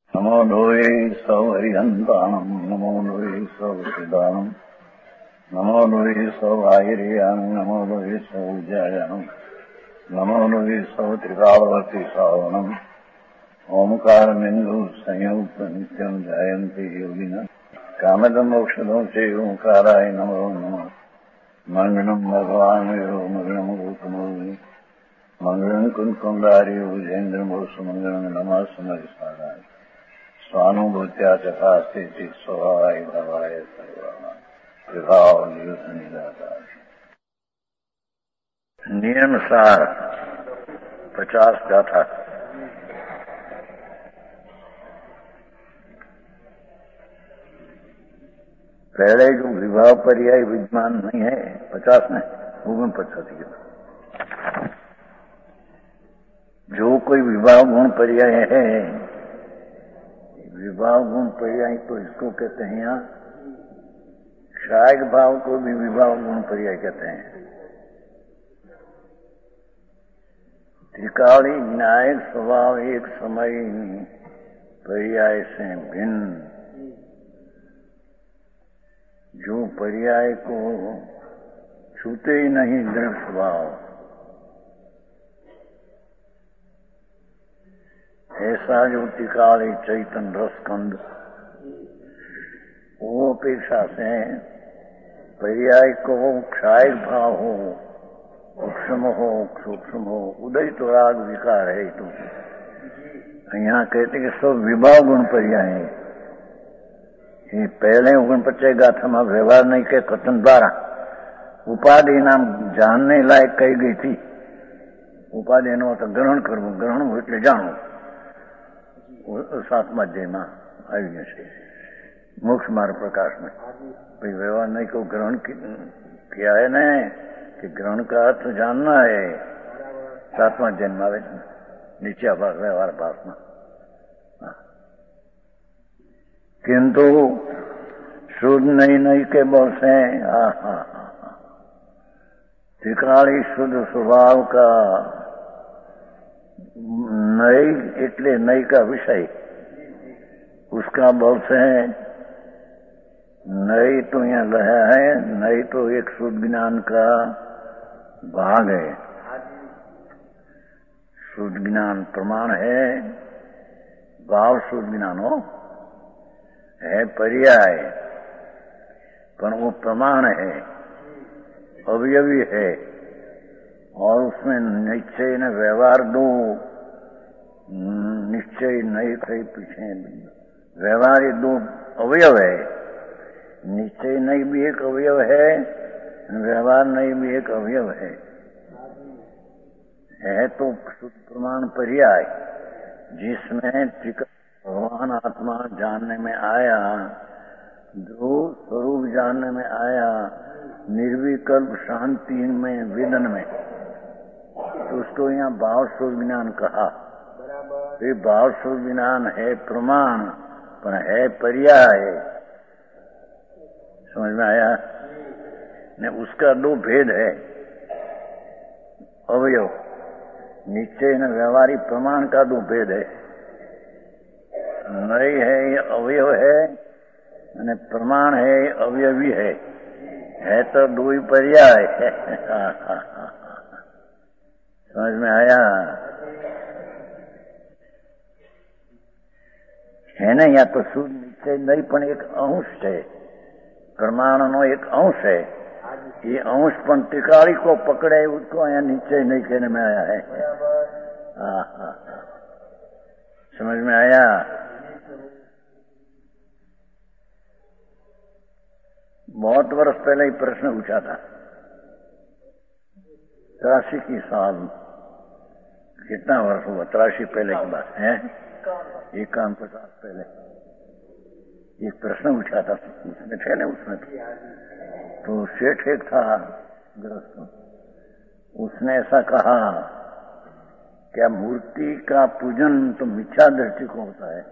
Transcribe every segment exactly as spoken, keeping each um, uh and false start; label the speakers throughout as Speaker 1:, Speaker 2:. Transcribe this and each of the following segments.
Speaker 1: नमो लोये सौहरिहन्ताणम् नमो लोये सौहृदानम् नमो लोये सौभागिर्यानम् नमो लोये सौज्यायानम् नमो लोये सौत्रिकालवती सावनम् ओंकारमिन्दु संयुक्त नित्यम् जायन्ति योगिनः कामदम् मोक्षदम् च ओंकाराय नमो नमः मङ्गलम् भगवान् यो मङ्गलम् गौतमोऽग्नि मङ्गलम् कुन्कुण्डार्यो विजेन्द्रमोसुमङ्गलम् नमः समरिसाराय स्वानुभूत्या चकास्ते स्वभावाय भवाय सर्वभाव निदाताय। नियम सार पचास गाथा। पहले जो विभाव पर्याय विद्यमान नहीं है पचास में गुण पचासी के जो कोई विभाव गुण पर्याय है, विभाव गुण पर्याय तो इसको कहते हैं यहाँ क्षायक भाव को भी विभाव गुण पर्याय कहते हैं। त्रिकाली न्यायिक स्वभाव एक समय पर्याय से भिन्न, जो पर्याय को छूते ही नहीं दृढ़ स्वभाव, ऐसा जो त्रिकाली चैतन्य रसकंद वो अपेक्षा से पर्याय को क्षायक भाव हो, सूक्ष्म हो सूक्ष्म हो उदय तो राग विकार है। तो यहाँ कहते कि सब विभाव गुण पर्याय है। ये पहले गुण पच्चय गाथा में व्यवहार नहीं के कथन द्वारा उपाधि नाम जानने लायक कही गई थी। उपाधि नो तो ग्रहण करवू, ग्रहण हो એટલે જાણવું, सातमा अध्याय में आई है मोक्ष मार्ग प्रकाश में। भाई व्यवहार नहीं को ग्रहण किया है न कि ग्रहण का अर्थ जानना है। सातवा अध्याय में आवे नीचे भाग व्यवहार भाग में। किंतु शुद्ध नहीं नहीं के बोल से हा हा हा त्रिकाली शुद्ध स्वभाव का नई એટલે नई का विषय उसका बोल से नई तो यहाँ लया है, नई तो एक शुद्ध ज्ञान का भाग है। शुद्ध ज्ञान प्रमाण है, भाव शुद्ध ज्ञान हो है पर्याय, पर वो प्रमाण है, अवयवी है और उसमें निश्चय न व्यवहार दो निश्चय नहीं कहीं पीछे व्यवहार ये दो अवयव है। निश्चय नहीं भी एक अवयव है, व्यवहार नहीं भी एक अवयव है। है तो शुद्ध प्रमाण पर्याय जिसमें भगवान आत्मा जानने में आया, जो स्वरूप जानने में आया, निर्विकल्प शांति में वेदन में, तो उसको यहाँ भाव शुद्ध ज्ञान कहा। ये भाव शुद्ध ज्ञान है प्रमाण पर है पर्याय। समझ में आया ने? उसका दो भेद है, अवयव निश्चय न व्यवहारिक प्रमाण का दो भेद है। नई है ये अवयव है અને प्रमाण है ये अवयवी है, है तो दो ही पर्याय है। समझ में आया है ना? या तो शुद्ध निश्चय नहीं पण एक अंश है, प्रमाण नो एक अंश है। ये अंश पण त्रिकाली को पकड़े उसको यहाँ निश्चय नहीं कहने में आया है। हाँ हाँ समझ में आया? बहुत वर्ष पहले ही प्रश्न पूछा था, तिरासी की साल, कितना वर्ष हुआ? तिरासी पहले की बात है, इक्यावन पचास पहले एक प्रश्न पूछा था उसमें थे ना, उसमें तो सेठ एक था गृहस्थ, उसने ऐसा कहा क्या मूर्ति का पूजन तो मिथ्या दृष्टि को होता है,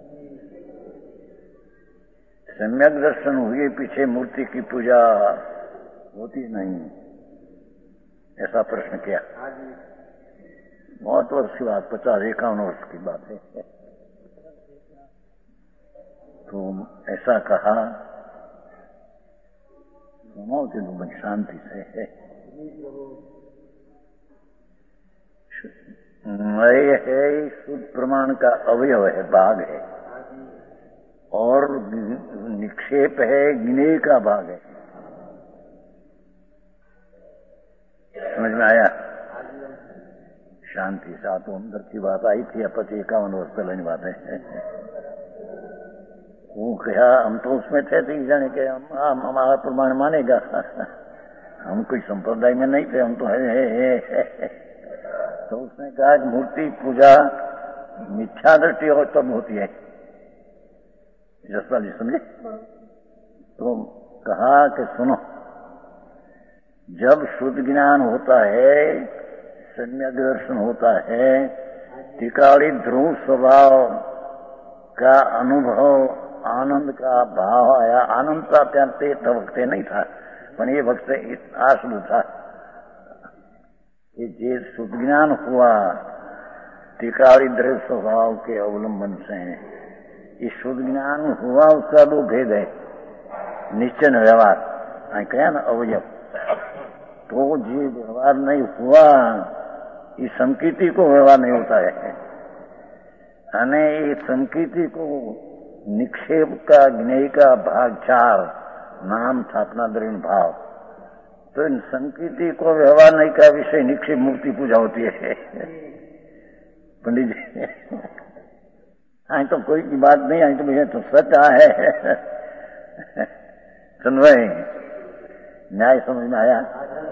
Speaker 1: सम्यक दर्शन हुए पीछे मूर्ति की पूजा होती नहीं, ऐसा प्रश्न किया। बहुत वर्ष की बात, पचास इक्यावन वर्ष की बात है। तो ऐसा कहा, सुनो कि तुम शांति से है। नय है शुद्ध प्रमाण का अवयव है, भाग है, और निक्षेप है ज्ञेय का भाग है। समझ में आया? शांति सा तो अंदर की बात आई थी, अपच इक्यावन वर्ष पहले की बात है। वो क्या हम तो उसमें थे, तीन जने के हम हमारा प्रमाण मानेगा, हम कोई संप्रदाय में नहीं थे, हम तो है, है, है, है। तो उसने कहा कि मूर्ति पूजा मिथ्या दृष्टि और तब होती है। जसपाल जी समझे? तो कहा कि सुनो, जब शुद्ध ज्ञान होता है, सम्यक दर्शन होता है, टिकाड़ी ध्रुव स्वभाव का अनुभव, आनंद का भाव आया। आनंद का अत्यंत वक्त नहीं था, पर ये वक्त आशु था। ये जे शुद्ध ज्ञान हुआ टिकाड़ी ध्रुव स्वभाव के अवलंबन से, ये शुद्ध ज्ञान हुआ, उसका दो भेद है, निश्चय व्यवहार कहा ना अवयव। तो जी व्यवहार नहीं हुआ, इस संकीर्ति को व्यवहार नहीं होता है। यानी इस संकीर्ति को निक्षेप का ज्ञेय का भाग चार, नाम स्थापना द्रव्य भाव, तो इन संकीर्ति को व्यवहार नहीं का विषय निक्षेप मूर्ति पूजा होती है। पंडित जी हाँ तो कोई की बात नहीं आई, तो मुझे तो सच है। सुन भाई, न्याय समझ में आया?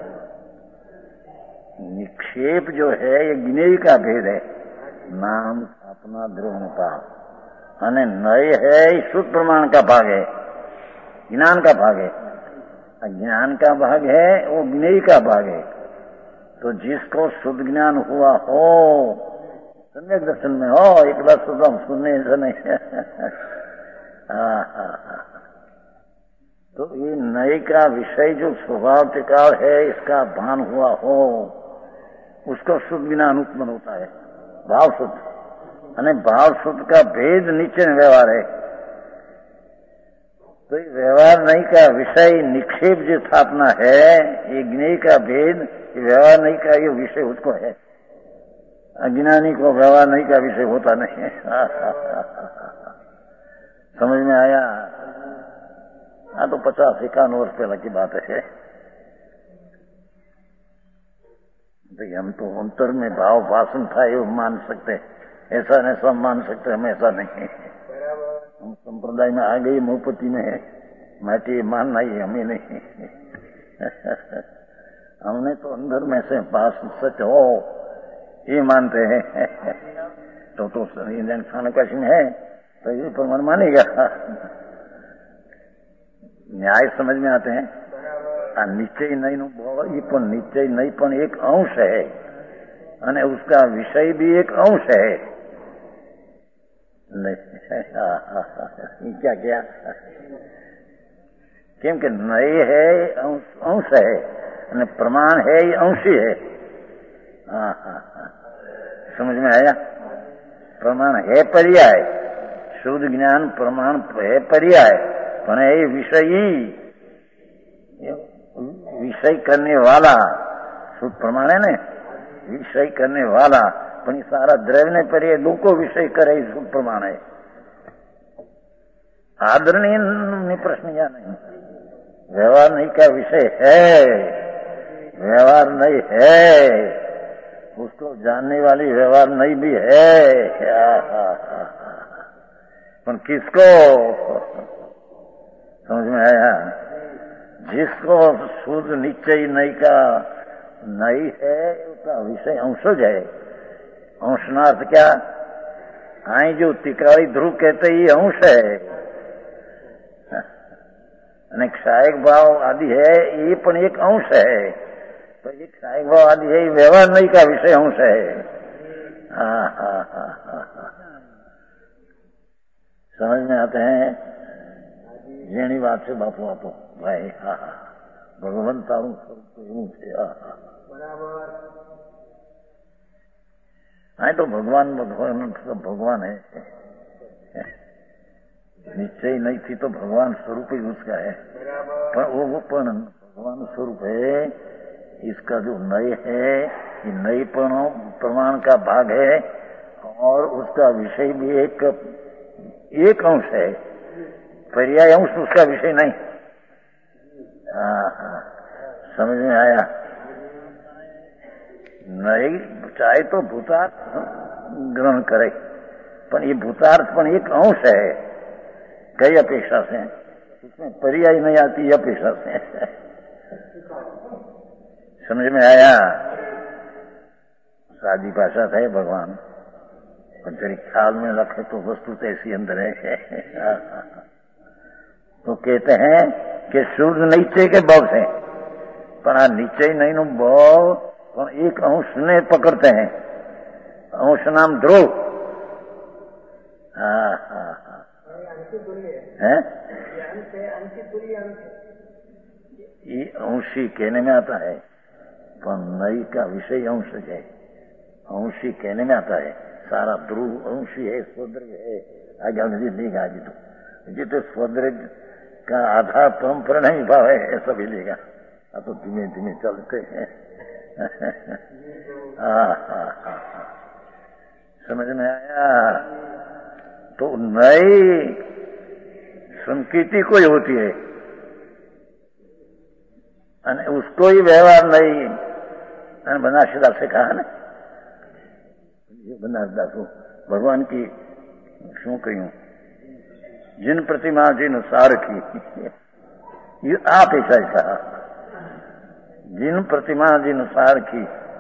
Speaker 1: निक्षेप जो है ये ज्ञेय का भेद है, नाम स्थापना द्रव्य भाव, अने नय है शुद्ध प्रमाण का भाग है, ज्ञान का भाग है। ज्ञान का भाग है वो ज्ञेय का भाग है। तो जिसको शुद्ध ज्ञान हुआ हो, सम्यक दर्शन में हो, एक बार सुबह सुनने से नहीं तो ये नए का विषय जो स्वभाव टिकाव है, इसका भान हुआ हो, उसको शुद्ध ज्ञान उत्पन्न होता है, भाव शुद्ध। यानी भाव शुद्ध का भेद नीचे व्यवहार है। तो व्यवहार नहीं का विषय निक्षेप जो स्थापना है, ये ज्ञेय का भेद, व्यवहार नहीं का ये विषय उसको है। अज्ञानी को व्यवहार नहीं का विषय होता नहीं है। समझ में आया? हाँ तो पचास इक्यावन वर्ष पहले की बात है। भाई हम तो अंतर में भाव वासन था ये मान सकते, ऐसा नहीं सब मान सकते, हम ऐसा नहीं। हम संप्रदाय में आ गए, मुहपति में है, माटी मानना ही हमें नहीं। हमने तो अंदर में से पास सच हो ये मानते हैं। तो तो इंसान कश्म है तो ये प्रमाण मानेगा। न्याय समझ में आते हैं? निश्चय नहीं नो ये पण निश्चय नहीं पण एक अंश है, અને उसका विषय भी एक अंश है। नहीं क्या क्या કેમ કે નય है अंश है, અને प्रमाण है ये अंशी है। हाँ हाँ हाँ समझ में आया? प्रमाण है पर्याय, शुद्ध ज्ञान प्रमाण है पर्याय, पण ये विषयी विषय करने वाला शुद्ध प्रमाण है ने, विषय करने वाला, पण सारा द्रव्य ने पर दो को विषय करे शुद्ध प्रमाण है। आदरणीय प्रश्न या नहीं? व्यवहार नहीं का विषय है, व्यवहार नहीं है, उसको जानने वाली व्यवहार नहीं भी है। पर किसको समझ में आया? जिसको शुद्ध निश्चय नहीं का नहीं है, उसका विषय अंशज है। अंशनार्थ क्या? आई जो तिकाड़ी ध्रुव कहते ही अंश है, અને क्षायक भाव आदि है ये पण एक अंश है। तो ये क्षायक भाव आदि है, व्यवहार नहीं का विषय अंश है। हाँ हाँ हाँ हाँ समझ में आते हैं? જેની વાત છે બાપુ આપો ભાઈ। હા હા ભગવાન તારું સ્વરૂપ એવું છે। હા હા બરાબર। હા તો ભગવાન ભગવાન ભગવાન है। निश्चय नहीं थी तो भगवान स्वरूप ही उसका है, पर वो वो पण भगवान स्वरूप है। इसका जो नय है, ये नई प्रमाण का भाग है और उसका विषय भी एक एक अंश है, पर्याय अंश उसका विषय नहीं। हाँ हाँ, समझ में आया? नहीं चाहे तो भूतार्थ ग्रहण करे, पर ये भूतार्थ पण एक अंश है कई अपेक्षा से, इसमें पर्याय नहीं आती अपेक्षा से। समझ में आया? सादी भाषा है भगवान, पर जरी ख्याल में रखे तो वस्तु तो ऐसी अंदर है। तो कहते हैं कि सूर्य नीचे के भाव से, पर आ नीचे नहीं नो भाव एक अंश ने पकड़ते हैं, अंश नाम ध्रुव। हाँ हाँ हाँ, है ये अंशी कहने में आता है, पर नई का विषय अंश है, अंशी कहने में आता है। सारा ध्रुव अंशी है, स्वद्रज है, आगे आगे लेगा आगे तो जी तो स्वद्रज का आधार परम्परा नहीं भाव है, ऐसा भी लेगा। अब तो धीमे धीमे चलते हैं। हाँ हाँ हाँ, समझ में आया? तो नई संकीर्ति कोई होती है અને उसको ही व्यवहार नहीं बनारसीदास से कहा ना, बनारसीदास भगवान की शू कहूं, जिन प्रतिमा जिन सार की, ये आप ऐसा ही कहा, जिन प्रतिमा जिन सार की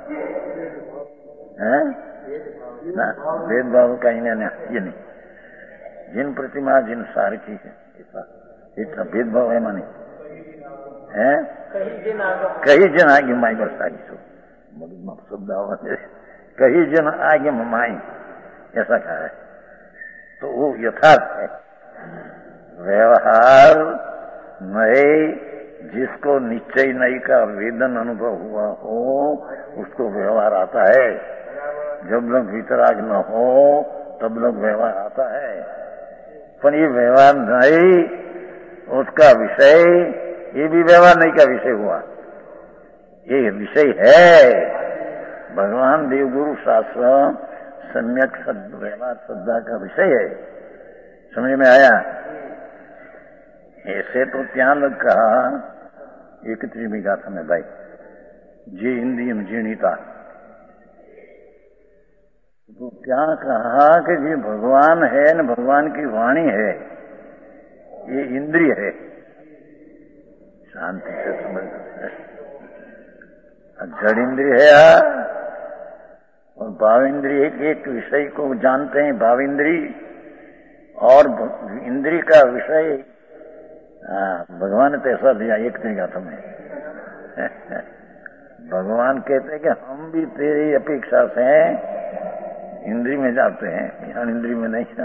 Speaker 1: है ना, भेदभाव का इन्हें ये नहीं, जिन प्रतिमा जिन सार की है, ऐसा भेदभाव है माने है, कही जन आगे माई बरसागी सो शब्द कही जन आगे माई, ऐसा कहा है। तो वो यथार्थ है। व्यवहार नए जिसको निश्चय नई का वेदन अनुभव हुआ हो उसको व्यवहार आता है, जब लोग वितराग न हो तब लोग व्यवहार आता है। पर ये व्यवहार नहीं उसका विषय, ये भी व्यवहार नहीं का विषय हुआ, ये विषय है भगवान देवगुरु शास्त्र सम्यक सद व्यवहार श्रद्धा का विषय है। समझ में आया? ऐसे तो त्यान लग कहा एकत्रीवी गाथा में भाई, जे इंद्रियम जीर्णिता, तो क्या कहा कि ये भगवान है न भगवान की वाणी है, ये इंद्रिय है। शांति से समझ, जड़ इंद्रिय है और भाव इंद्रिय, एक एक विषय को जानते हैं भाव इंद्रिय, और इंद्रिय का विषय भगवान ने तो ऐसा दिया एक नहीं गाथा में। भगवान कहते हैं कि हम भी तेरी अपेक्षा से इंद्रिय में जाते हैं, यहाँ इंद्रिय में नहीं।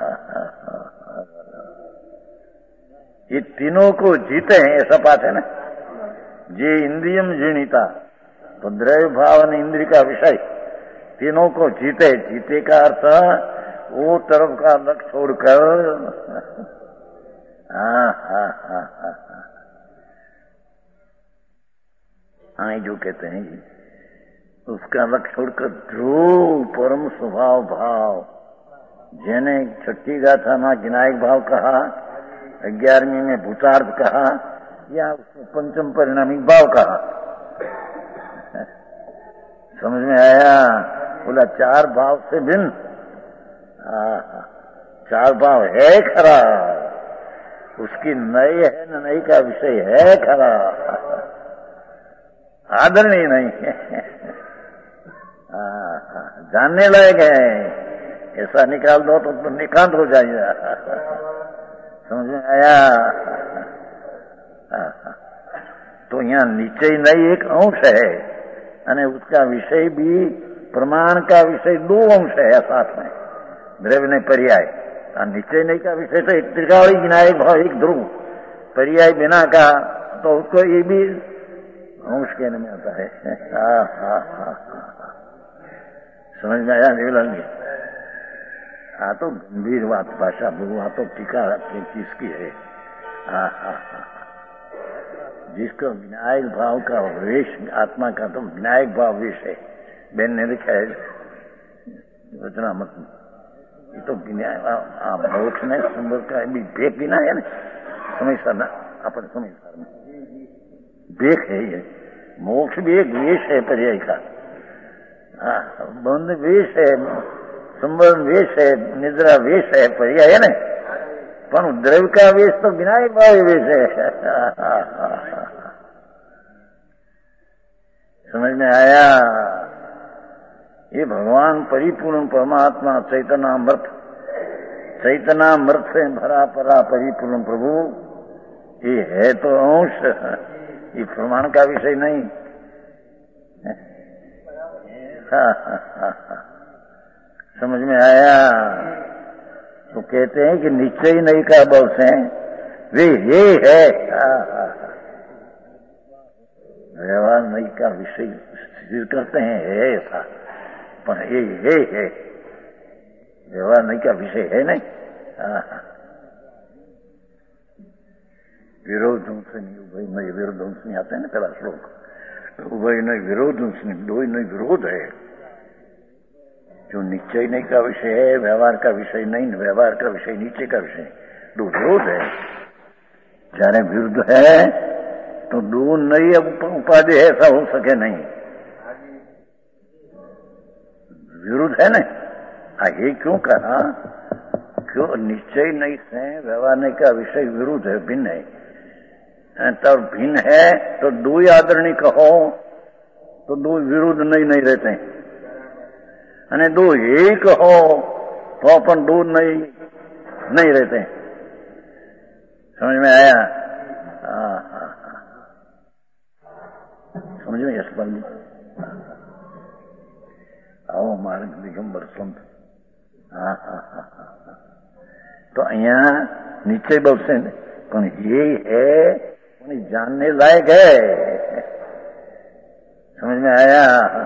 Speaker 1: ये तीनों को जीते हैं, ऐसा बात है ना। जे इंद्रियम जीर्णिता, तो द्रव्य भाव ने इंद्रिय का विषय तीनों को जीते। जीते का अर्थ वो तरफ का लक्ष्य छोड़कर, हाँ हाँ हाँ हाँ हाँ, जो कहते हैं जी, उसका लक्ष्य छोड़कर ध्रुव परम स्वभाव भाव, जिन्हें छठी गाथा में विनायक भाव कहा, ग्यारहवीं में भूतार्थ कहा, या उसको पंचम परिणामिक भाव कहा। समझ में आया? बोला चार भाव से भिन्न, चार भाव है खरा, उसकी नई है न नई का विषय है खरा, आदरणीय नहीं है, जानने लायक है। ऐसा निकाल दो तो, तो निकांत हो जाएगा। समझ में आया? तो यहाँ नीचे ही नहीं एक अंश है, અને उसका विषय भी प्रमाण का विषय दो अंश है साथ में, द्रव्य ने पर्याय। निश्चय नहीं का विषय तो एक त्रिकावली विनायक भाव एक ध्रुव, पर्याय बिना का तो उसको ये भी अंश कहने में आता है। हाँ हाँ हाँ, समझ में आया? देवलाल जी आ तो गंभीर बात भाषा वो आ तो टीका किसकी है। हाँ हाँ हाँ, जिसको विनायक भाव का वेश, आत्मा का तो विनायक भाव वेश है। बेन ने लिखा है रचना मत, ये तो मोक्ष ने संबर का भी बेक बिना है ना, समय सर ना अपन समय सर में बेक है ये। मोक्ष भी एक वेश है पर्याय का। हाँ, बंद वेश है, संबर वेश है, निद्रा वेश है, पर्याय है ना। पर द्रव्य का वेश तो विनायक भाव वेश है। समझ में आया? ये भगवान परिपूर्ण परमात्मा चैतनामृत, चैतनामृत से भरा परा परिपूर्ण प्रभु, ये है तो अंश, ये प्रमाण का विषय नहीं। हाँ, हाँ, हाँ, हाँ। समझ में आया? तो कहते हैं कि निश्चय नहीं का बल से वे ये है। हाँ, हाँ, हाँ। व्यवहार नहीं का विषय स्थिर करते हैं, है ऐसा, पर ये है, है व्यवहार नहीं का विषय है नहीं। हाँ, हाँ। विरोध से नहीं, उभय नहीं विरोध नहीं आते हैं ना पहला श्लोक, उभय नहीं विरोध नहीं, दो ही नहीं विरोध है। जो निश्चय नहीं का विषय है, व्यवहार का विषय नहीं, व्यवहार का विषय नीचे का विषय, दो विरोध है। जाने विरुद्ध है तो दो नई उपाधि है, ऐसा हो सके नहीं। विरुद्ध है ना। ये क्यों कहा? क्यों? निश्चय नहीं से व्यवहार नहीं का विषय विरुद्ध है, भिन्न है। तब भिन्न है तो दो ही आदरणी कहो तो दो विरुद्ध नहीं नहीं रहते हैं, અને दो एक हो तो अपन दो नहीं नहीं रहते। समझ में आया? हाँ हाँ हाँ, समझ में? यशपाल जी आओ मार्ग दिगंबर संत। हाँ हाँ हाँ हाँ। तो अहिया नीचे बोलते पण ये है, पण जानने लायक है। समझ में आया?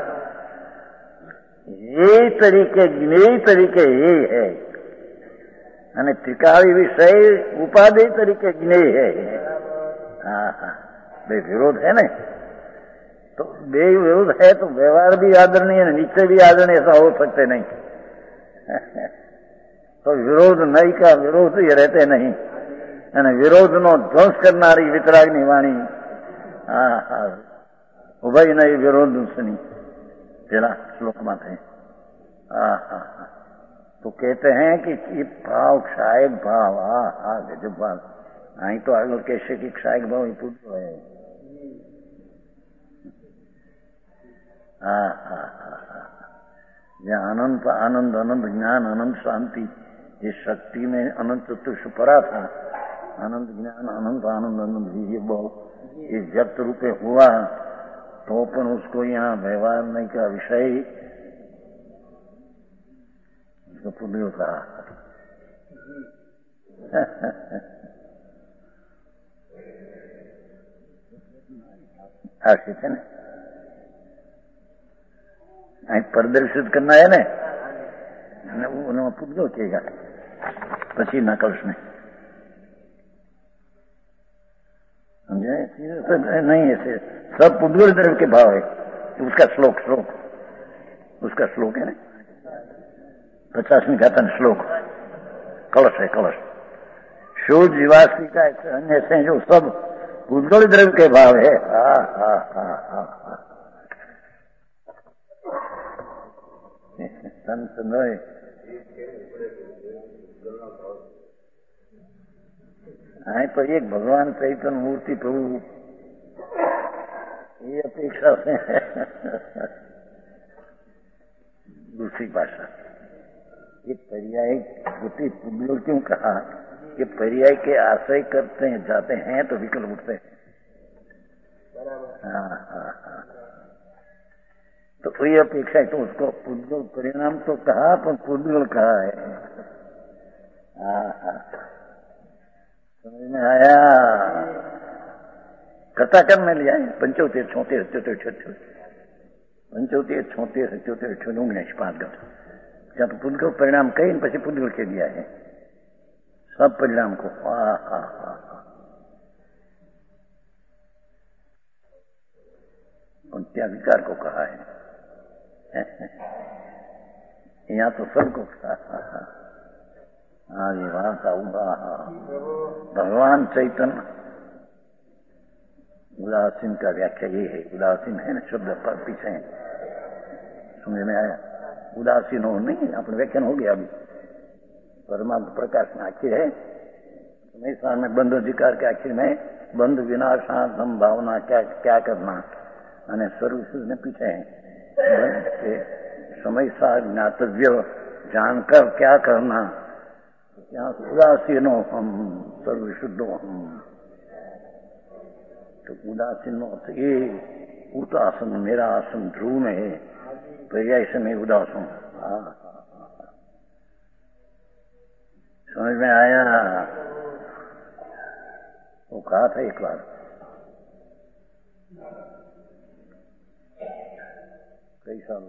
Speaker 1: ये तरीके ज्ञेय तरीके ये है, અને त्रिकाली विषय उपाधि तरीके ज्ञेय है। हाँ हाँ, बे विरोध है ना। तो बे विरोध है तो व्यवहार भी आदरणीय है, नीचे भी आदरणीय, ऐसा हो सकते नहीं। तो विरोध नहीं का विरोध ये रहते नहीं, અને विरोध नो ध्वंस करनारी वितरागनी वाणी। हाँ हाँ, उभय नहीं विरोध सुनी तेरा श्लोक में थे। हाँ हाँ हाँ। तो कहते हैं कि ये भाव क्षायक भाव, हाँ हाँ गजब बात। आई तो आगे कैसे कि क्षायक भाव ही पूछो है। हाँ हाँ हाँ हाँ, जहाँ अनंत आनंद, अनंत ज्ञान, अनंत शांति, ये शक्ति में अनंत चतुर्ष परा था। अनंत ज्ञान, अनंत आनंद, अनंत ये बहुत ये व्यक्त रूपे हुआ, तो अपन उसको यहाँ व्यवहार नहीं का विषय उसको पुण्य कहा। आशित है ना, प्रदर्शित करना है ना, उन्होंने पुण्य किएगा पची नकल्स में। समझे? नहीं ऐसे सब पुद्गल द्रव्य के भाव है। उसका श्लोक श्लोक उसका श्लोक है ना, पचासवीं घातन श्लोक, कलश है कलश। शो जीवासी का अन्य ऐसे जो सब पुद्गल द्रव्य के भाव है। हा हा हा हा हा। संत नए हाँ, पर एक भगवान चैतन्य मूर्ति प्रभु ये अपेक्षा से दूसरी भाषा। ये पर्याय होती पुण्य क्यों कहा? ये पर्याय के आश्रय करते हैं, जाते हैं तो विकल्प उठते हैं। हाँ हाँ हाँ, तो कोई अपेक्षा है तो उसको पुद्गल परिणाम तो कहा, पर पुद्गल कहा है। हाँ हाँ, समझ में आया? कथाकर्म में लिया है पंचोतेर छोतेर चौतेर छत्तीस पंचोतेर छोतेर चौतेर छुनूंग पांच गठ ત્યાં તો પૂતગલ પરિણામ કહીને પછી પૂતગલ કહી दिया है सब परिणाम को। हाँ हाँ हाँ और त्या विकार को कहा है, यहाँ तो सबको कहा। हाँ ये वार्ता हुआ। भगवान चैतन्य उदासीन का व्याख्या ये है, उदासीन है ना शब्द पर पीछे समझ में आया। उदासीन हो नहीं, अपने व्याख्यान हो गया अभी। परमात्मा प्रकाश में आखिर है समय में बंध अधिकार के आखिर में बंध विनाशात्म भावना क्या क्या करना અને सर्वशुद्ध ने पीछे है समय सार ज्ञातव्य जानकर क्या करना। यहाँ उदासीनो हम सर्वशुद्धो हम, तो उदासीनो तो ये उदासन मेरा आसन ध्रुव में है, पर्याय से मैं उदास हूँ। समझ में आया। वो कहा था एक बार कई साल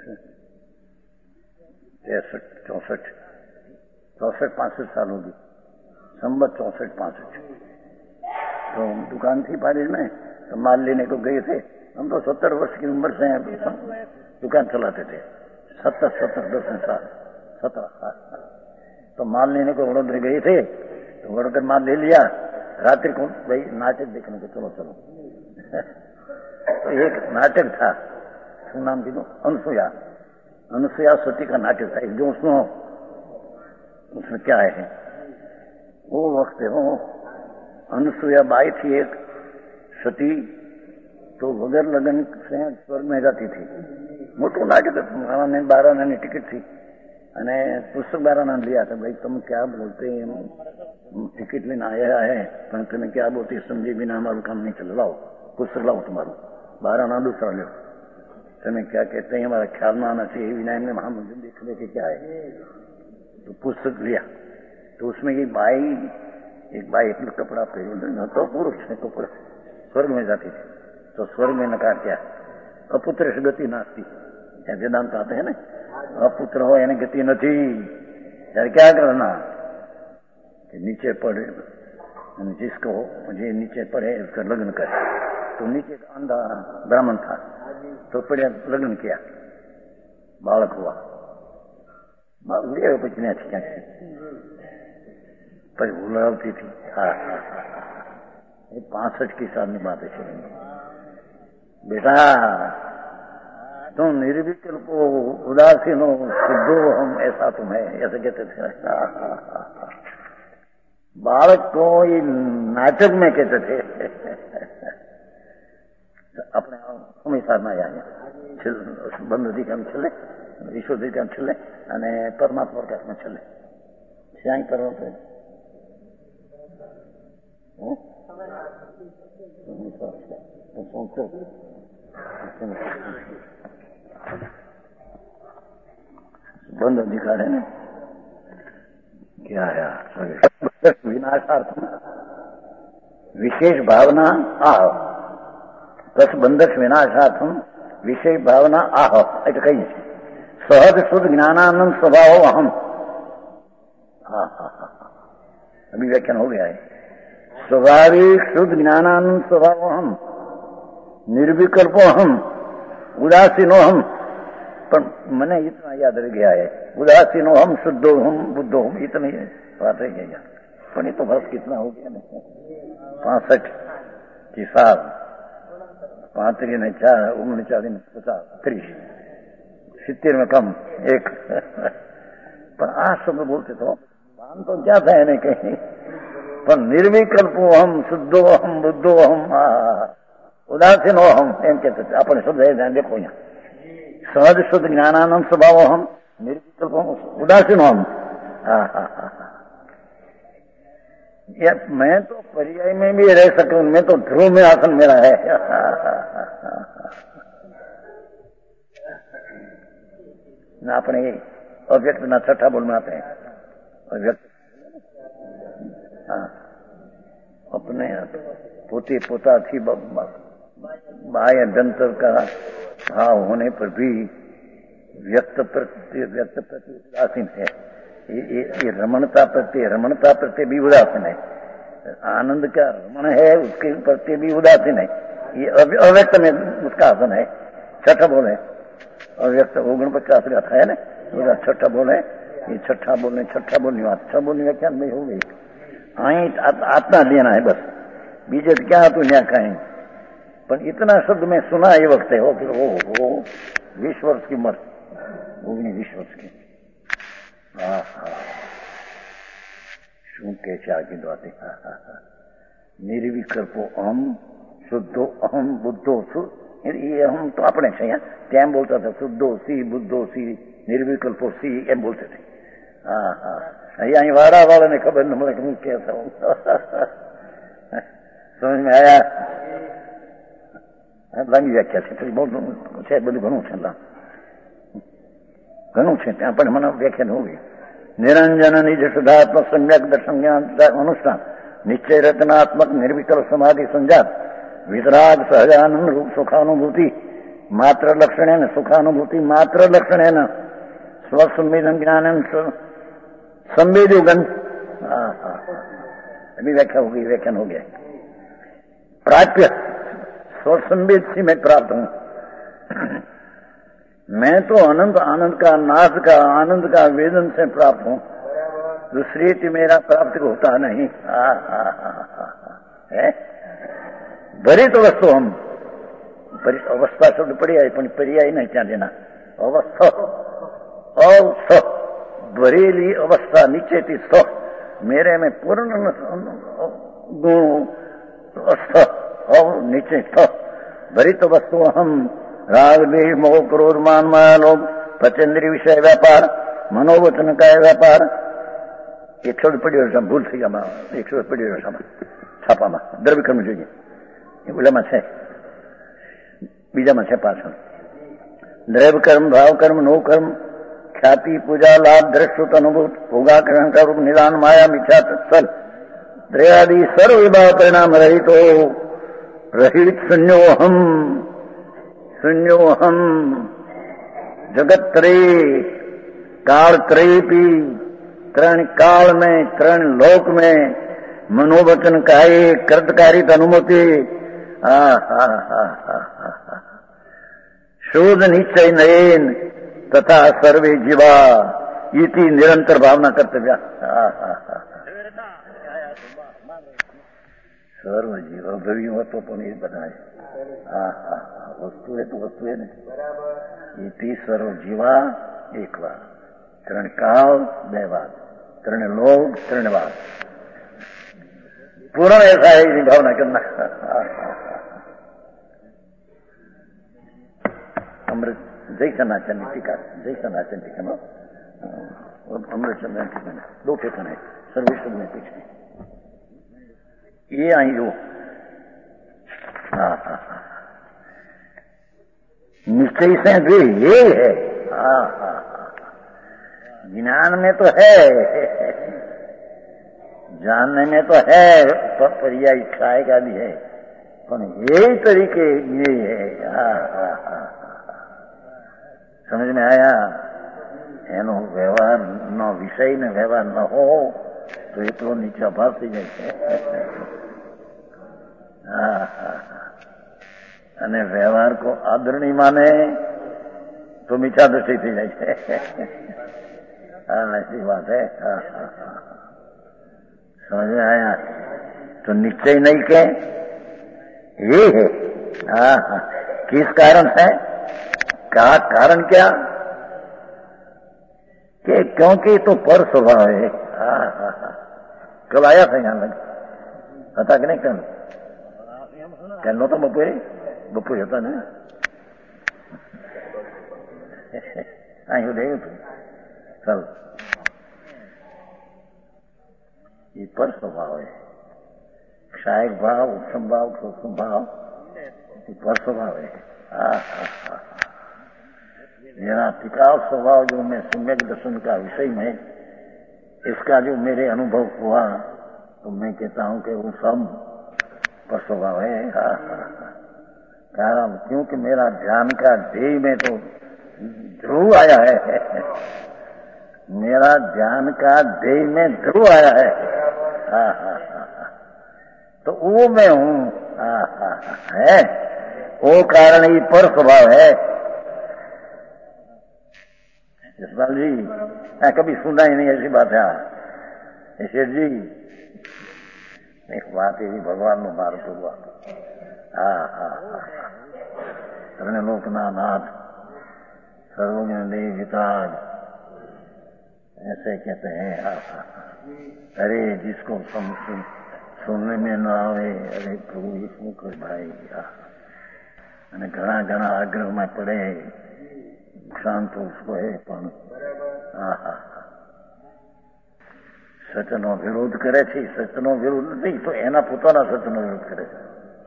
Speaker 1: तिरसठ चौसठ चौसठ पांसठ साल होगी, संबत चौसठ पांसठ। तो दुकान थी पारिस में, तो माल लेने को गए थे। हम तो सत्तर वर्ष की उम्र से दुकान चलाते थे, सत्तर सत्तर दस साल सत्रह साल। तो माल लेने को वडोदरा गए थे, तो वडोदरा माल ले लिया। रात्रि को भाई नाटक देखने को चलो चलो तो एक नाटक था, શું નામ કીધું? अनुसुया। अनुसुया सती का नाटक था। एक जो उसमें उसमें क्या है वो वक्त है, वो अनुसुया बाई थी एक सती, तो वगैर लगन से स्वर्ग में जाती थी। मोटू नाटक ने बारह आना टिकट थी અને પુસ્તક બારાના लिया था। भाई तुम क्या बोलते हैं, टिकट लेना आया है पर तुम्हें क्या बोलते समझे बिना हमारा काम नहीं चल। लाओ पुस्तक लाओ, तुम्हारा बाराना दूसरा लो। तुम्हें क्या कहते हैं हमारा ख्याल में आना चाहिए, विनय में महामंदिर देखने के क्या है। तो पुस्तक लिया, तो उसमें ये बाई एक बाई अपना कपड़ा पहन तो पुरुष है कपड़ा स्वर्ग में जाती थी। तो स्वर्ग में नकार क्या, अपुत्र से गति नास्ती, वेदांत आते हैं ना, अपुत्र हो यानी गति नहीं। यार क्या करना कि नीचे पड़े, जिसको मुझे नीचे पड़े उसका लग्न करे। तो नीचे का अंधा ब्राह्मण था, तो पड़े लग्न किया, बालक हुआ। पचने थी क्या पर बुलावती थी। हाँ हाँ ये पांसठ की साल में बात है। बेटा तुम निर्विकल्प हो, उदासीन हो, शुद्धो हम, ऐसा तुम है, ऐसे कहते थे। बालक को ये नाटक में कहते थे। अपने हमेशा ना आया બંધ અધિકાર છેલ્લે ઈશ્વર અધિકાર છેલ્લે અને પરમાત્મા પ્રકાશમાં છેલ્લે શ્યાંગ કરવા પડે। બંધ અધિકાર है ना, क्या है विनाशार्थ विशेष भावना आह बस बंधक विनाशार्थम विषय भावना आह એટલે કઈ છે सहज शुद्ध ज्ञानानंद स्वभाव अहम। हाँ हाँ हाँ अभी व्याख्यान हो गया है। स्वाभाविक शुद्ध ज्ञानानंद स्वभाव अहम, निर्विकल्पो हम, उदासीनो हम। पर मैंने इतना याद रह गया है, उदासीनो हम, शुद्धो हम, बुद्धो हम, इतनी बात रह गया। पर ये तो बस कितना हो गया ना, पांसठ की साल पांत्री ने चार उन्चालीस पचास त्रीस सित्तेर में कम एक। पर आज सब बोलते तो मान तो क्या था नहीं कहीं, पर निर्विकल्पो हम, शुद्धो हम, बुद्धो हम, उदासीनो हम एम कहते थे। अपने शब्द है ध्यान देखो, यहाँ सहज शुद्ध ज्ञानानंद स्वभाव हम, निर्विकल्प हम, उदासीनो हम। हाँ हाँ हाँ या मैं तो पर्याय में भी रह सकूं, मैं तो ध्रुव में आसन मेरा है। ना अपने अव्यक्त ना छठा बोल में आते हैं अव्यक्त। हाँ अपने पोते पोता थी बाह्य जंतर का भाव होने पर भी व्यक्त प्रति व्यक्त प्रति उदासीन है, ये, ये, ये रमणता प्रति रमणता प्रति भी उदासीन है, आनंद का रमण है उसके प्रति भी उदासीन है, ये अव्यक्त में उसका आसन है। छठा बोले अव्यक्त ओगण पचास का था ना, उसका छठा बोले, ये छठा बोलने छठा बोलने बात छह बोलने का क्या नहीं हो गई, आई आत्मा लेना है बस, बीजे क्या तू न्या कहें। पर इतना शब्द में सुना ये वक्त है, हो फिर वो वो बीस वर्ष की उम्र, वो भी बीस वर्ष की। हाँ हाँ शू के चाह की बातें, हाँ हाँ हाँ निर्विकल्पो अहम शुद्धो अहम बुद्धो सु, ये हम तो अपने से यहाँ क्या बोलता था, शुद्धो सी बुद्धो सी निर्विकल्पो सी एम बोलते थे। हाँ हाँ यहाँ वाड़ा वाला ने खबर न मुझे मुझे कैसा हो समझ में आया। लांगी व्याख्या છે પછી બહુ છે, બધું ઘણું છે, ઘણું છે ત્યાં પણ મને વ્યાખ્યા ન હોવી। નિરંજન નિજ શુદ્ધાત્મક સમ્યક દર્શન જ્ઞાન અનુષ્ઠાન નિશ્ચય રચનાત્મક निर्विकल समाधि संजात वितराग सहजानंद रूप सुखानुभूति मात्र लक्षण सुखानुभूति मात्र लक्षण स्वसंवेदन ज्ञान संवेदोगन। अभी व्याख्या होगी, व्याख्यान हो गया। प्राप्य स्वसंवेद से मैं प्राप्त हूं, मैं तो अनंत आनंद का नाश का आनंद का वेदन से प्राप्त हूं, दूसरी से मेरा प्राप्त होता नहीं। हा हा हा है भरी तो वस्तु हम अवस्था शब्द पर्याय पण पर्याय नहीं क्या देना, अवस्था अवस्था भरेली अवस्था नीचे थी स्थ मेरे में पूर्ण गुण स्थ और नीचे स्थ भरित वस्तु हम राग देह मोह क्रोध मान माया लोभ पचेंद्रीय विषय व्यापार मनोवचन का व्यापार। एक शब्द पड़ी रहा भूल थी गया, एक शब्द पड़ी रहा छापा में द्रव्य कर्म જોઈએ ઓલામાં છે, બીજામાં છે પાછળ દ્રવ્ય કર્મ ભાવ કર્મ નો કર્મ ख्याति पूजा लाभ दृष्ट अनुभूत भोगाकरण का रूप निदान माया मिथ्या तत्सल त्रयादि सर्व विभाव परिणाम रहित तो रहित शून्योहम शून्योहम जगत त्रय काल त्रय भी त्रण काल में त्रण लोक में मनोवचन काय कृतकारी अनुमति हा हा हा हा शोध निश्चय नयन तथा सर्वे जीवा इति निरंतर भावना कर्तव्य। सर्व जीव अभ्यवी तो पण ये बताए हा हा वस्तु है तो वस्तु है नहीं, इति सर्व जीवा एक बार त्रण काल बे बार त्रण लोग त्रण बार पूर्ण ऐसा है भावना करना। अमृत जय सनातन टीका जय सनातन टीका में अमृत चंद्र टीका में दो ठिकान है सर्वेश्वर में पीछे ये आई हो। हाँ हाँ हाँ निश्चय से भी ये है। हाँ हाँ ज्ञान में तो है, जानने में तो है, पर्याय इच्छाए का भी है, पर यही तरीके ये है। हाँ हाँ हाँ समझ में आया। एनो व्यवहार न विषय ने व्यवहार न हो तो એટલો નીચા ભાવ થઈ જાય છે। હા હા અને વ્યવહાર को आदर नहीं माने तो मीठा दृष्टि થઈ જાય છે। हाँ ऐसी बात है। हाँ हाँ हाँ समझ में आया। तो निश्चय नहीं के ये है। हाँ हाँ किस कारण है, का कारण क्या कि क्योंकि तो पर स्वभाव है। हाँ हाँ हाँ कल आया था यहाँ लग था कि नहीं, कल कल नो तो बपोरे बपोरे होता नहीं आई हो देगा तू कल। ये पर स्वभाव है, क्षायक भाव उत्सम भाव सूक्ष्म भाव पर स्वभाव है। हाँ हाँ हाँ मेरा टिकाऊ स्वभाव जो मैं सम्यक दर्शन का विषय में इसका जो मेरे अनुभव हुआ तो मैं कहता हूं कि वो सब पर स्वभाव है। हाँ हाँ हाँ कारण क्योंकि मेरा ध्यान का ध्येय में तो ध्रुव आया है, मेरा ध्यान का देह में ध्रुव आया है। हा हा हा, तो वो मैं हूं। हा हा है वो कारण ही पर स्वभाव है। जसपाल जी मैं कभी सुना ही नहीं ऐसी बात है। ऐसे जी एक बात यही भगवान नो मार्ग हुआ। हा हा हा लोकना नाथ सर्वज्ञ देव हिताज ऐसे कहते हैं। हा हा अरे जिसको सम सुन, सुनने में न आवे, अरे प्रभु इसमें कर भाई। અને ઘણા ઘણા આગ્રહમાં પડે નુકસાન તો उसको है પણ હા હા સચનો વિરોધ કરે છે, સચનો વિરોધ નહીં તો એના પોતાના સચનો વિરોધ કરે છે।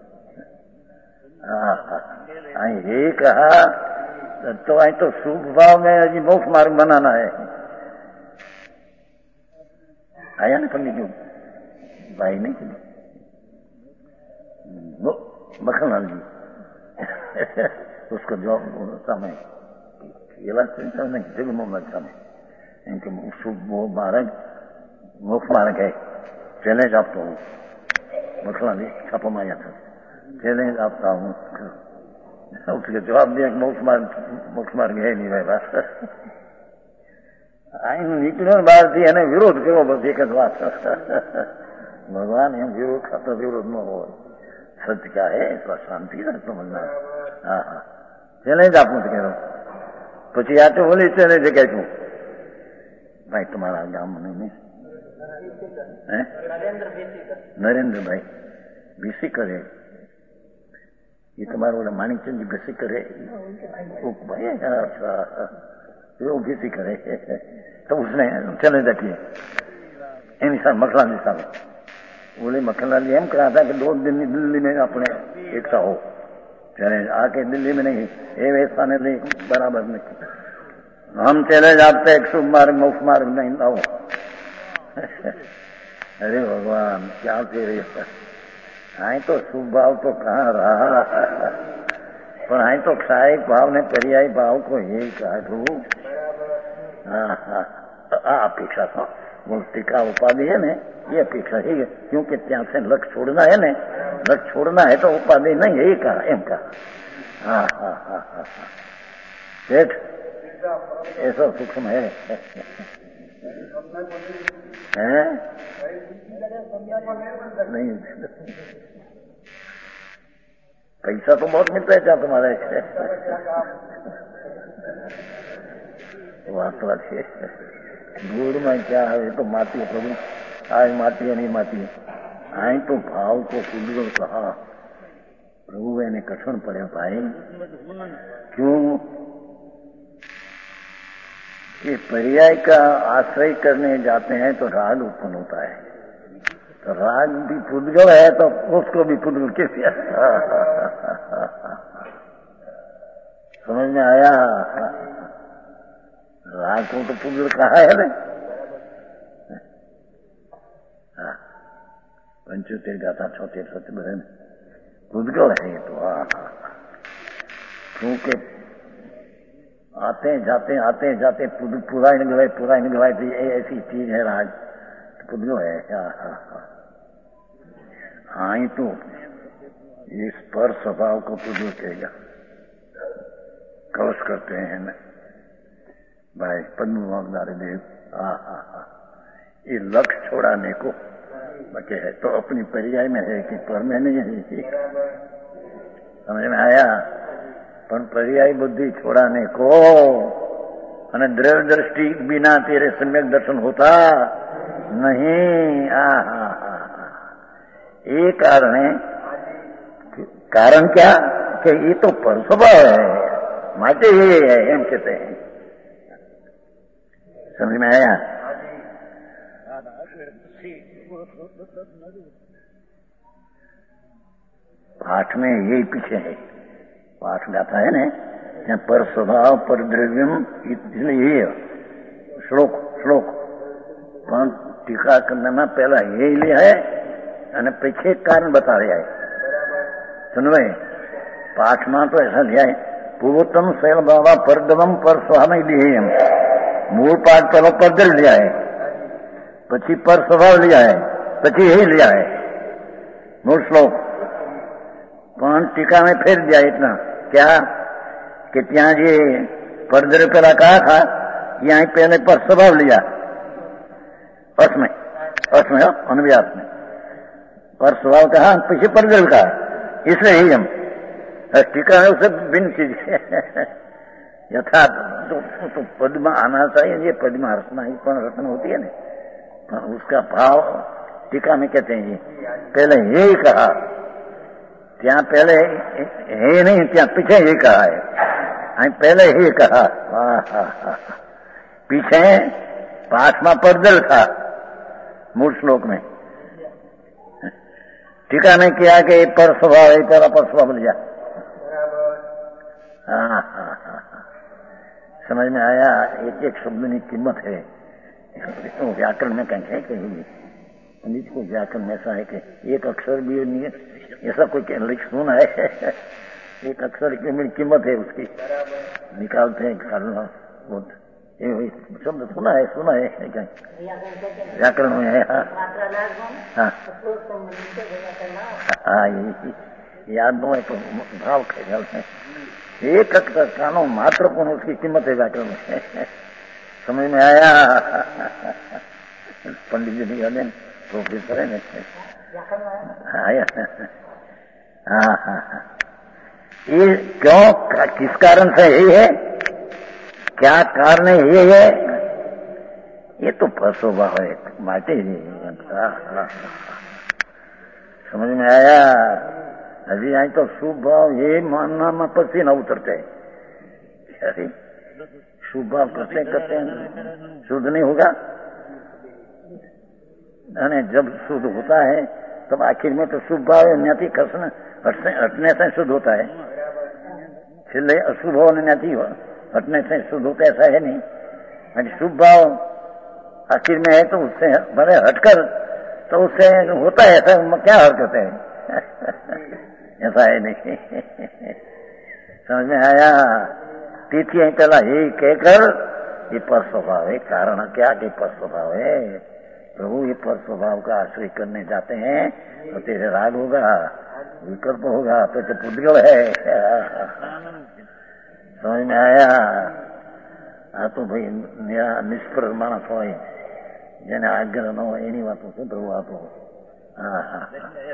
Speaker 1: હા હા અહીં એ कहा तो અહીં तो शुभ भाव में हजी मोक्ष मार्ग बनाना है। आया ना पंडित जी भाई नहीं वो मखनलाल जी उसको जवाब समय ये बात नहीं जग मोहम्मद समय इनके वो मार्ग मोक्ष मार्ग है। चैलेंज आपता हूँ मखनलाल जी छापा माया था चैलेंज आपता हूँ। उसके जवाब दिया कि मोक्ष मार्ग मोक्ष मार्ग है नहीं भाई बात आई निकलो बात थी एने विरोध करो बस एक ज बात। भगवान एम विरोध खाता विरोध न हो सत्य क्या है तो शांति से समझना। हाँ हाँ चैलेंज आप मुझे कह रहा हूँ પછી આ તો ઓલી ચેલેન્જ કહે છું ભાઈ તમારા ગામ નહીં नरेंद्र भाई बेसिकर है ये तुम्हारा वाला मानिकचंद जी बेसिकर है वो भाई अच्छा वो बेसिकर है तो उसने चैलेंज रखी एनी साहब मखनलाल जी साहब बोले मखनलाल जी एम कहा था कि दो दिन दिल्ली में अपने एकता हो चैलेंज आके दिल्ली में नहीं ये वैसा नहीं बराबर नहीं हम चैलेंज आपसे एक शुभ मार्ग मोक्ष मार्ग नहीं लाओ। अरे भगवान क्या तेरे आई तो शुभ भाव तो कहाँ रहा पर आई तो क्षायिक भाव ने पर्यायी भाव को यही काटू। हाँ हाँ अपेक्षा था वो टीका उपाधि है न ये अपेक्षा ही है क्योंकि ત્યાં से लक्ष्य छोड़ना है न लक्ष्य छोड़ना है तो उपाधि नहीं यही कहा एम कहा। हाँ हाँ हाँ हाँ हाँ सेठ ऐसा सूक्ष्म है हैं नहीं पैसा तो बहुत मिलता है क्या तुम्हारे बात तो अच्छी है गुड़ में क्या है तो माती है प्रभु आज माती है नहीं माती है आई तो भाव को कुल कहा प्रभु ने कठिन पड़े भाई क्यों कि पर्याय का आश्रय करने जाते हैं तो राग उत्पन्न होता है तो राग भी पुद्गल है तो उसको भी पुद्गल कैसे समझ में आया। राग को तो पुद्गल कहा है ना पंचोतेर गाथा छोतेर सत्य बहन पुद्गल है तो हाँ क्योंकि आते जाते आते जाते पूरा ही निकले पूरा ही निकलाए थी ऐसी चीज है राज पुद्गल है। हाँ हाँ हाँ हाँ ही तो इस पर स्वभाव को पुद्गल कहेगा कलश करते हैं न भाई पद्म वागदारी देव। हाँ हाँ हाँ ये लक्ष्य छोड़ाने को बचे है तो अपनी पर्याय में है कि पर में नहीं है समझ में आया पर पर्यायी बुद्धि छोड़ाने को અને દ્રવ્ય दृष्टि बिना तेरे सम्यक दर्शन होता नहीं। आ हा हा ये कारण है कारण क्या कि ये तो पर स्वभाव है माटे ये है एम कहते हैं समझ में आया। पाठ में यही पीछे है पाठ गाता है ना पर स्वभाव पर द्रव्यम इसलिए यही है श्लोक श्लोक પણ ટીકા કરનામાં પહેલા એ લે है અને पीछे कारण बता रहा है सुनवे पाठ में तो ऐसा लिया है પૂર્વોત્તમ શૈલ બાબા પરદવમ પર સ્વામી લીએમ મૂળ પાઠ પેલો પરદલ लिया है, પછી પર સ્વભાવ लिया है, પછી हे लिया है मूल श्लोक। પણ टीका में फेर दिया इतना क्या कि ત્યાં જે परदर पेला कहा था, यहाँ पहले पर स्वभाव लिया उसमें उसमें अनुव्यास में पर स्वभाव कहा, पीछे परदर कहा, इसलिए ही हम टीका है उसे भिन्न चीज यथार्थ तो, तो पद में आना चाहिए, ये पद में रचना ही पण रचना होती है ना, उसका भाव टीका में कहते हैं जी पहले ये ही कहा, त्या पहले हे नहीं, त्या पीछे ये कहा है, पहले ही कहा, पीछे पास में परदल था मूल श्लोक में। टीका में किया कि पर स्वभाव है, पहला पर स्वभाव लिया। हाँ हाँ हाँ समझ में आया। एक एक शब्द की कीमत है। तो व्याकरण में कहीं है कहीं पंडित को व्याकरण में ऐसा है कि एक अक्षर भी नहीं है, ऐसा कोई लिख सुना है एक अक्षर की कीमत है उसकी, निकालते हैं कारण शब्द सुना है सुना है कहीं व्याकरण में है। हाँ हाँ हाँ याद न है तो भाव ख्याल है, एक अक्षर कानो मात्र पण उसकी कीमत है व्याकरण में। समझ में आया? पंडित जी नहीं आने प्रोफेसर है आया। हाँ हाँ हाँ ये क्यों किस कारण से यही है, क्या कारण ये है, ये तो स्वभाव है माटे। समझ में आया? अभी आई तो शुभ भाव ये मानना में पसी न उतरते है, शुभ भाव करते करते शुद्ध नहीं होगा, जब शुद्ध होता है तब आखिर में तो शुभ भाव न्याति खसने हटने से शुद्ध होता है, छिले अशुभ हो न्याति हटने से शुद्ध होता ऐसा है नहीं। शुभ भाव आखिर में है तो उससे भले हटकर तो उससे होता है ऐसा, क्या हरकत है ऐसा है नहीं। समझ में आया? तिथि है पहला यही कहकर ये पर स्वभाव है, कारण क्या कि पर स्वभाव है। प्रभु ये पर स्वभाव का आश्रय करने जाते हैं तो तेरे राग होगा, विकल्प होगा, तो तो पुद्गल है। समझ में आया? आ तो भाई निष्फल मानस हो जेने आग्रह न हो एनी बातों से प्रभु आपो। हाँ हाँ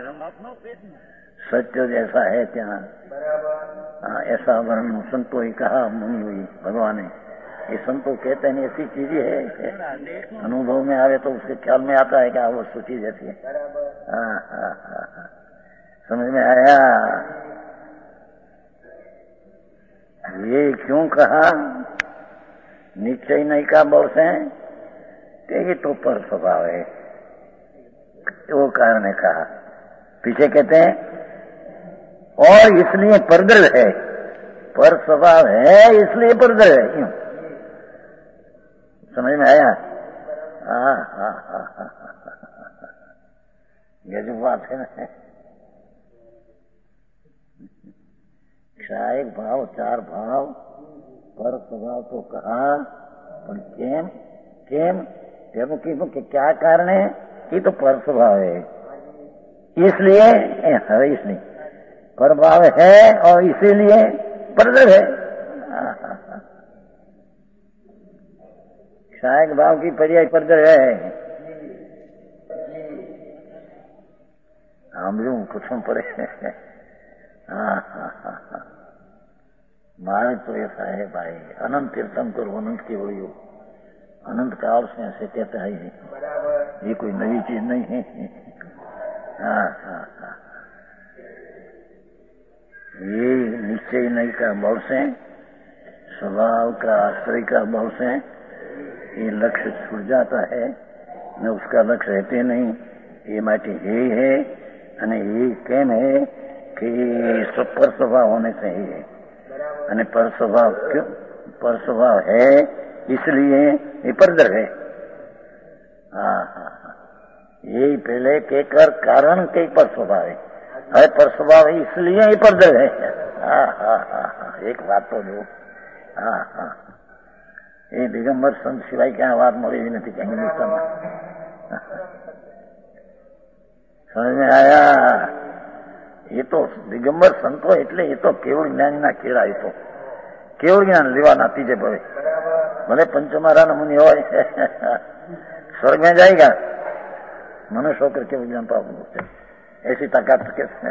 Speaker 1: सत्य जैसा है क्या ऐसा वर्णन संतो ही कहा मुनि हुई भगवान ने। ये संतो कहते हैं ऐसी चीज है, अनुभव में आवे तो उसके ख्याल में आता है क्या वो सूची जैसी है। हाँ हाँ हाँ समझ में आया? ये क्यों कहा निश्चय नहीं का बोल से कि ये तो पर स्वभाव है, वो कारण है कहा। पीछे कहते हैं और इसलिए परदल है, पर स्वभाव है इसलिए परदल है। क्यों? समझ में आया? हाँ हाँ हाँ हाँ ये जो बात है ना, क्षायक भाव चार भाव पर स्वभाव तो कहा, पर केम केम के क्या कारण है कि तो पर स्वभाव है इसलिए है, इसलिए पर भाव है और इसीलिए परदर है। क्षायक भाव की पर्याय परदर है। हम लोग कुछ पड़े। हाँ हाँ हाँ हाँ मारे तो ऐसा है भाई, अनंत तीर्थंकर अनंत की वही हो, अनंत काल से ऐसे कहता है, ये कोई नई चीज नहीं है। हाँ हाँ हाँ ये निश्चय नहीं का भाव से, स्वभाव का आश्रय का भाव से ये लक्ष्य छूट जाता है, न उसका लक्ष्य रहते नहीं। ये माटी ये है અને ये केम है कि पर स्वभाव होने से ही है, અને पर स्वभाव क्यों पर स्वभाव है इसलिए ये परदर है। हाँ हाँ हाँ यही पहले कहकर कारण के पर स्वभाव है, अरे पर स्वभाव इसलिए ही परदर है। हाँ हाँ हाँ हाँ एक बात तो जो हाँ हाँ ये दिगंबर संत सिवाय क्या बात मળી भी नहीं कहीं हिंदुस्तान समझ में आया। ये तो दिगंबर संतो એટલે ये तो केवल ज्ञान ना केड़ा ये तो केवल ज्ञान लेवा नाती जे भले भले पंचमारा मुनि हो स्वर्ग में जाएगा मनुष्य होकर केवल ज्ञान पाओगे ऐसी ताकत कैसे।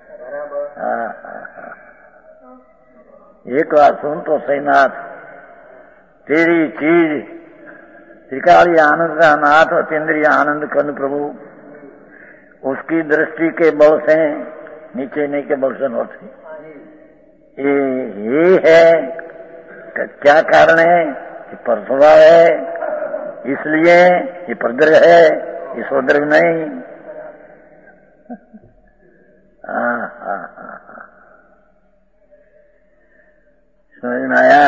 Speaker 1: एक बार सुन तो सहीनाथ तेरी चीज त्रिकाली आनंद का नाथ अतीन्द्रिय आनंद कर्ण प्रभु उसकी दृष्टि के बल से नीचे नहीं के बल से होती ये ये है क्या कारण है कि परस्वभाव है इसलिए ये परद्रव्य है ये स्वद्रव्य नहीं। हाँ हाँ हाँ हाँ समझ में आया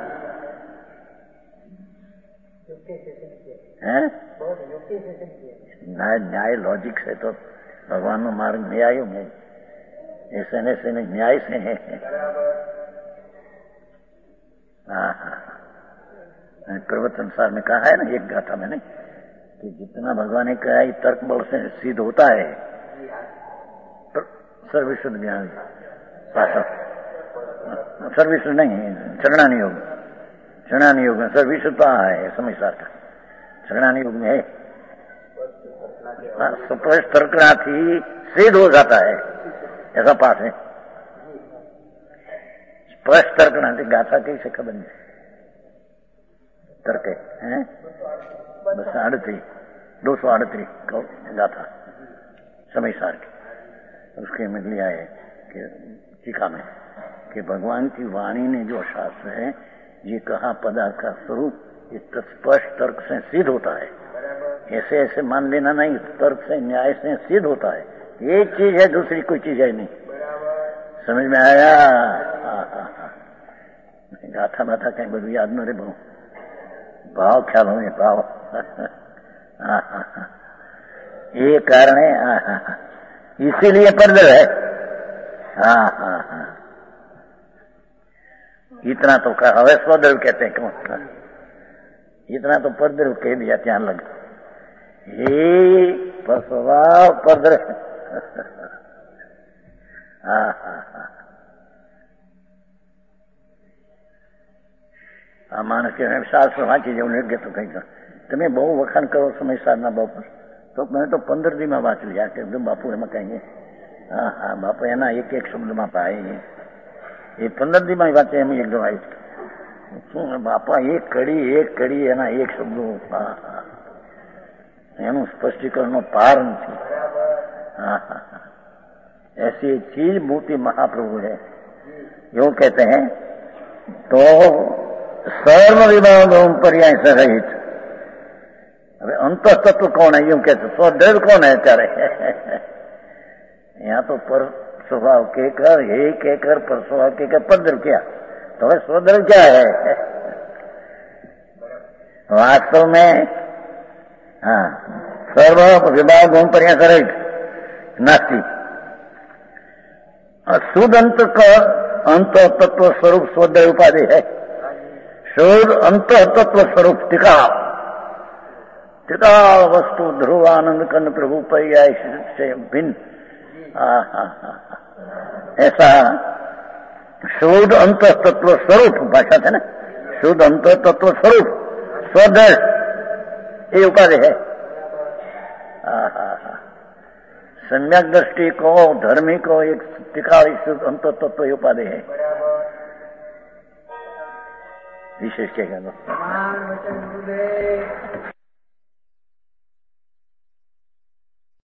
Speaker 1: है। न्याय न्याय लॉजिक से तो भगवान में मार्ग न्याय में ऐसे न ऐसे न्याय से है। हाँ हाँ प्रवचन सार में कहा है ना एक गाथा मैंने कि जितना भगवान ने कहा है तर्क बल से सिद्ध होता है सर्वविशुद्ध ज्ञान सर्वविशुद्ध नहीं चरणानी योग चरणानी योग में सर्वविशुद्धता है समय सार का चरणानी योग में है स्पष्ट तर्कनाथी सिद्ध हो जाता है ऐसा पाठ है। स्पष्ट तर्कनाथी गाथा कैसे खबर नहीं तर्क है बस अड़ती दो सौ अड़ती गाथा समय सार की उसके में लिया है कि टीका में कि भगवान की वाणी ने जो शास्त्र है ये कहा पदार्थ का स्वरूप ये स्पष्ट तर्क से सिद्ध होता है। ऐसे ऐसे मान लेना नहीं तर्क से न्याय से सिद्ध होता है एक चीज है दूसरी कोई चीज है नहीं। समझ में आया। गाथा बाथा कहीं बधु याद न रे बहु भाव ख्याल हो भाव ये कारण है इसीलिए परदर है। हाँ हाँ हाँ इतना तो कहा हवे स्वद्रव्य कहते हैं क्यों इतना तो परद्रव्य कह दिया ध्यान लग हे स्वभाव परद्रव्य। हाँ हाँ हाँ આ માણસ કે શાસ્ત્ર વાંચી જવું યોગ્ય તો કંઈક તમે બહુ વખાણ કરો સમય સાધના બાપુ તો મેં તો પંદર દીમાં વાંચી લ્યા કે બાપુ એમાં કઈ હા હા બાપુ એના એક એક શબ્દમાં પાય એ પંદર દીમાં વાંચે એમ એકદમ આવી શું બાપા એક કડી એક કડી એના એક શબ્દો હા હા એનું સ્પષ્ટીકરણનો પાર નથી। हाँ हाँ ऐसी चीज मूर्ति महाप्रभु है यूं कहते हैं तो सर्व विभागों पर्याय से रहित। अरे अंत तत्व कौन है यूं कहते स्वदेव कौन है चारे यहाँ तो पर स्वभाव के कर हे के कर पर स्वभाव के कर परद्रव क्या तो स्वदेव क्या है वास्तव में। हाँ सर्व विभागों पर्याय से रहित नास्ति शुद्ध अंत का अंत तत्व स्वरूप स्वदेव उपाधि है। शुद्ध अंत तत्व स्वरूप टिका टिका वस्तु ध्रुव आनंद कर्ण प्रभु पर्याय से भिन्न ऐसा शुद्ध अंत तत्व स्वरूप भाषा थे ना शुद्ध अंत तत्व स्वरूप स्वदेव ये उपाधि है। सम्यक दृष्टि को धर्मी को एक टिका शुद्ध अंत तत्व उपाधि है। विशेष क्या कहना